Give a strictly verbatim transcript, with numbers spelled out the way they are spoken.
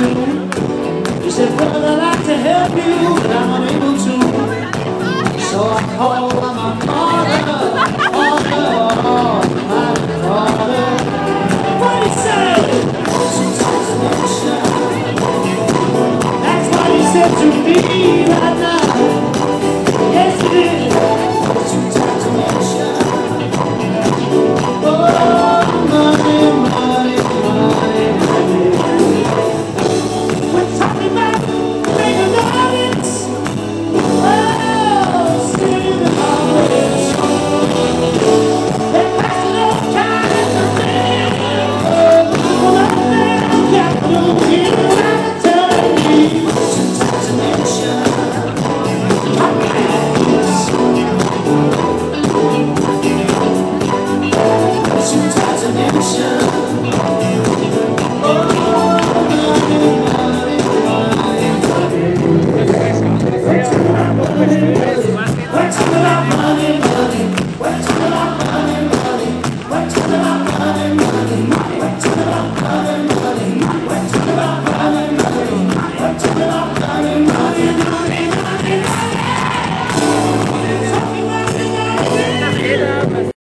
do. He said, brother, I'd like to help you, but I'm unable to. So I called on my father, father, my father. What he said? That's what he said to me right now. Yes, he did.